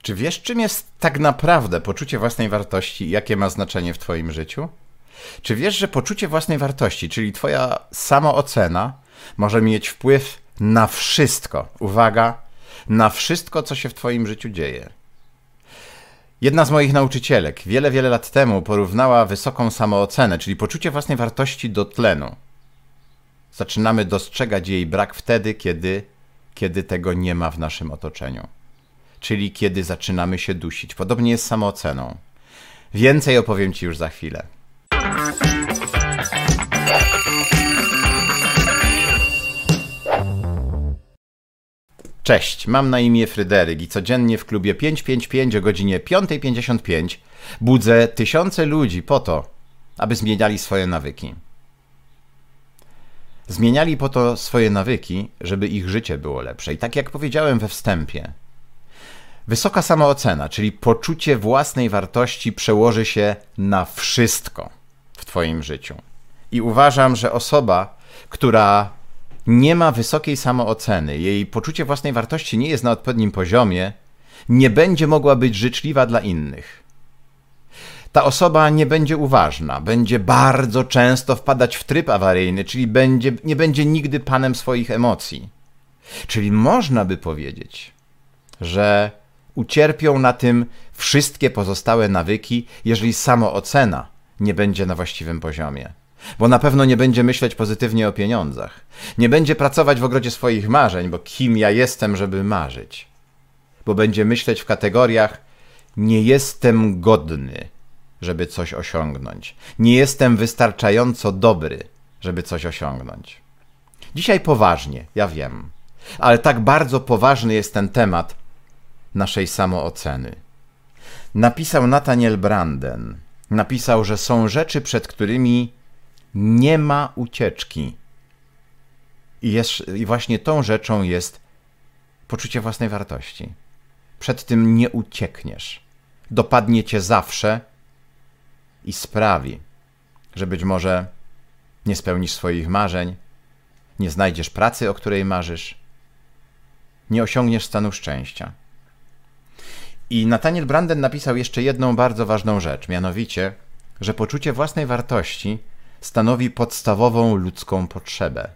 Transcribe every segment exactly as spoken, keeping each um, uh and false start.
Czy wiesz, czym jest tak naprawdę poczucie własnej wartości i jakie ma znaczenie w twoim życiu? Czy wiesz, że poczucie własnej wartości, czyli twoja samoocena, może mieć wpływ na wszystko, uwaga, na wszystko, co się w twoim życiu dzieje? Jedna z moich nauczycielek wiele, wiele lat temu porównała wysoką samoocenę, czyli poczucie własnej wartości, do tlenu. Zaczynamy dostrzegać jej brak wtedy, kiedy, kiedy tego nie ma w naszym otoczeniu. Czyli kiedy zaczynamy się dusić. Podobnie jest z samooceną. Więcej opowiem ci już za chwilę. Cześć, mam na imię Fryderyk i codziennie w klubie pięć pięć pięć o godzinie piąta pięćdziesiąt pięć budzę tysiące ludzi po to, aby zmieniali swoje nawyki. Zmieniali po to swoje nawyki, żeby ich życie było lepsze. I tak jak powiedziałem we wstępie, wysoka samoocena, czyli poczucie własnej wartości, przełoży się na wszystko w twoim życiu. I uważam, że osoba, która nie ma wysokiej samooceny, jej poczucie własnej wartości nie jest na odpowiednim poziomie, nie będzie mogła być życzliwa dla innych. Ta osoba nie będzie uważna, będzie bardzo często wpadać w tryb awaryjny, czyli będzie, nie będzie nigdy panem swoich emocji. Czyli można by powiedzieć, że ucierpią na tym wszystkie pozostałe nawyki, jeżeli samoocena nie będzie na właściwym poziomie. Bo na pewno nie będzie myśleć pozytywnie o pieniądzach. Nie będzie pracować w ogrodzie swoich marzeń, bo kim ja jestem, żeby marzyć. Bo będzie myśleć w kategoriach: nie jestem godny, żeby coś osiągnąć. Nie jestem wystarczająco dobry, żeby coś osiągnąć. Dzisiaj poważnie, ja wiem. Ale tak bardzo poważny jest ten temat naszej samooceny. Napisał Nathaniel Branden. Napisał, że są rzeczy, przed którymi nie ma ucieczki. I, jest, I właśnie tą rzeczą jest poczucie własnej wartości. Przed tym nie uciekniesz. Dopadnie cię zawsze i sprawi, że być może nie spełnisz swoich marzeń, nie znajdziesz pracy, o której marzysz, nie osiągniesz stanu szczęścia. I Nathaniel Branden napisał jeszcze jedną bardzo ważną rzecz, mianowicie, że poczucie własnej wartości stanowi podstawową ludzką potrzebę.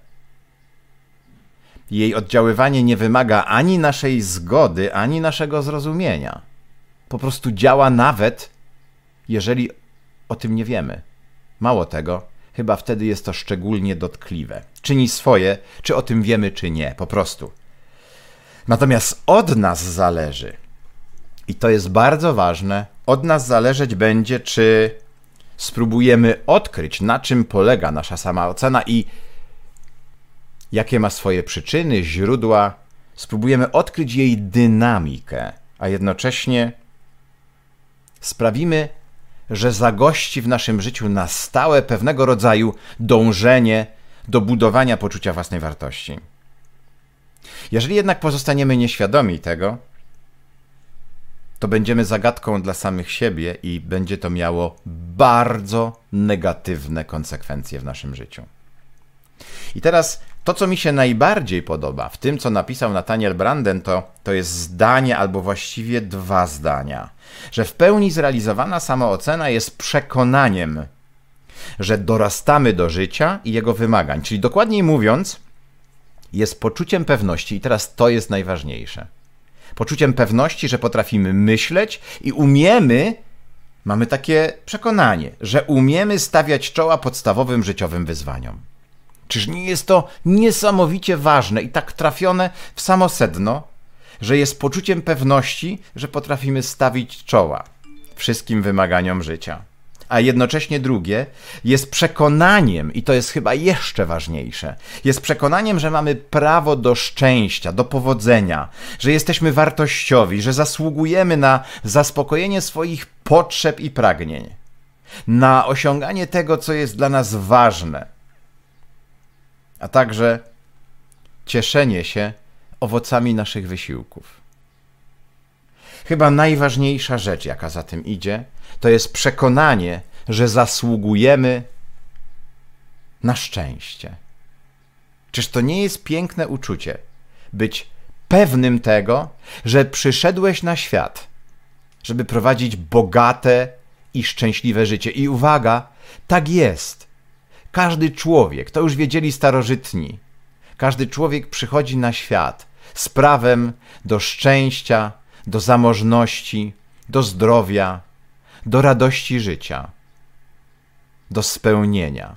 Jej oddziaływanie nie wymaga ani naszej zgody, ani naszego zrozumienia. Po prostu działa nawet, jeżeli o tym nie wiemy. Mało tego, chyba wtedy jest to szczególnie dotkliwe. Czyni swoje, czy o tym wiemy, czy nie, po prostu. Natomiast od nas zależy, i to jest bardzo ważne, od nas zależeć będzie, czy spróbujemy odkryć, na czym polega nasza samoocena i jakie ma swoje przyczyny, źródła. Spróbujemy odkryć jej dynamikę, a jednocześnie sprawimy, że zagości w naszym życiu na stałe pewnego rodzaju dążenie do budowania poczucia własnej wartości. Jeżeli jednak pozostaniemy nieświadomi tego, to będziemy zagadką dla samych siebie i będzie to miało bardzo negatywne konsekwencje w naszym życiu. I teraz to, co mi się najbardziej podoba w tym, co napisał Nathaniel Branden, to, to jest zdanie, albo właściwie dwa zdania, że w pełni zrealizowana samoocena jest przekonaniem, że dorastamy do życia i jego wymagań. Czyli dokładniej mówiąc, jest poczuciem pewności, i teraz to jest najważniejsze. Poczuciem pewności, że potrafimy myśleć i umiemy, mamy takie przekonanie, że umiemy stawiać czoła podstawowym życiowym wyzwaniom. Czyż nie jest to niesamowicie ważne i tak trafione w samo sedno, że jest poczuciem pewności, że potrafimy stawić czoła wszystkim wymaganiom życia. A jednocześnie drugie jest przekonaniem, i to jest chyba jeszcze ważniejsze, jest przekonaniem, że mamy prawo do szczęścia, do powodzenia, że jesteśmy wartościowi, że zasługujemy na zaspokojenie swoich potrzeb i pragnień, na osiąganie tego, co jest dla nas ważne, a także cieszenie się owocami naszych wysiłków. Chyba najważniejsza rzecz, jaka za tym idzie, to jest przekonanie, że zasługujemy na szczęście. Czyż to nie jest piękne uczucie, być pewnym tego, że przyszedłeś na świat żeby prowadzić bogate i szczęśliwe życie. I uwaga, tak jest. Każdy człowiek, to już wiedzieli starożytni, każdy człowiek przychodzi na świat z prawem do szczęścia, do zamożności, do zdrowia, do radości życia, do spełnienia.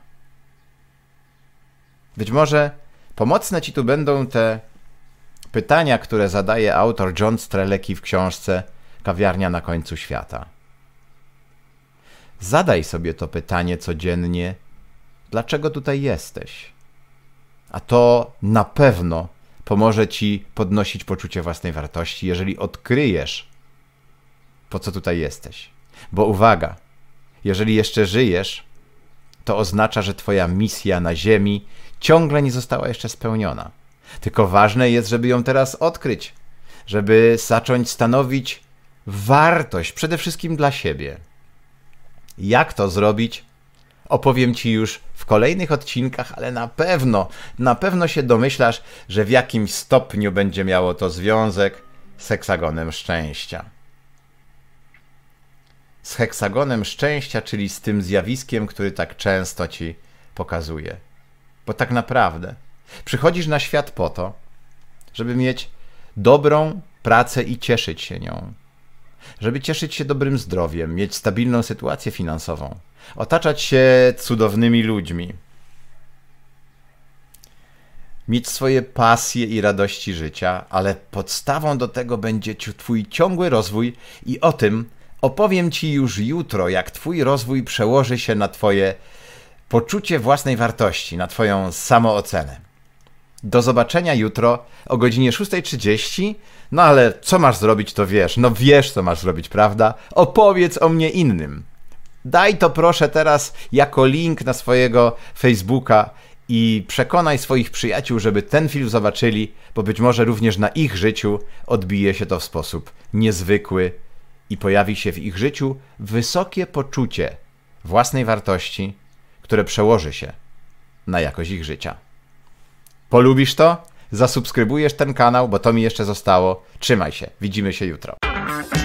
Być może pomocne ci tu będą te pytania, które zadaje autor John Strelecki w książce Kawiarnia na końcu świata. Zadaj sobie to pytanie codziennie, dlaczego tutaj jesteś? A to na pewno pomoże ci podnosić poczucie własnej wartości, jeżeli odkryjesz, po co tutaj jesteś. Bo uwaga, jeżeli jeszcze żyjesz, to oznacza, że twoja misja na ziemi ciągle nie została jeszcze spełniona. Tylko ważne jest, żeby ją teraz odkryć, żeby zacząć stanowić wartość przede wszystkim dla siebie. Jak to zrobić? Opowiem ci już w kolejnych odcinkach, ale na pewno, na pewno się domyślasz, że w jakimś stopniu będzie miało to związek z heksagonem szczęścia. Z heksagonem szczęścia, czyli z tym zjawiskiem, który tak często ci pokazuje. Bo tak naprawdę przychodzisz na świat po to, żeby mieć dobrą pracę i cieszyć się nią. Żeby cieszyć się dobrym zdrowiem, mieć stabilną sytuację finansową, otaczać się cudownymi ludźmi, mieć swoje pasje i radości życia, ale podstawą do tego będzie twój ciągły rozwój i o tym opowiem ci już jutro, jak twój rozwój przełoży się na twoje poczucie własnej wartości, na twoją samoocenę. Do zobaczenia jutro o godzinie szósta trzydzieści. No ale co masz zrobić, to wiesz. No wiesz, co masz zrobić, prawda? Opowiedz o mnie innym. Daj to proszę teraz jako link na swojego Facebooka i przekonaj swoich przyjaciół, żeby ten film zobaczyli, bo być może również na ich życiu odbije się to w sposób niezwykły i pojawi się w ich życiu wysokie poczucie własnej wartości, które przełoży się na jakość ich życia. Polubisz to? Zasubskrybujesz ten kanał, bo to mi jeszcze zostało. Trzymaj się, widzimy się jutro.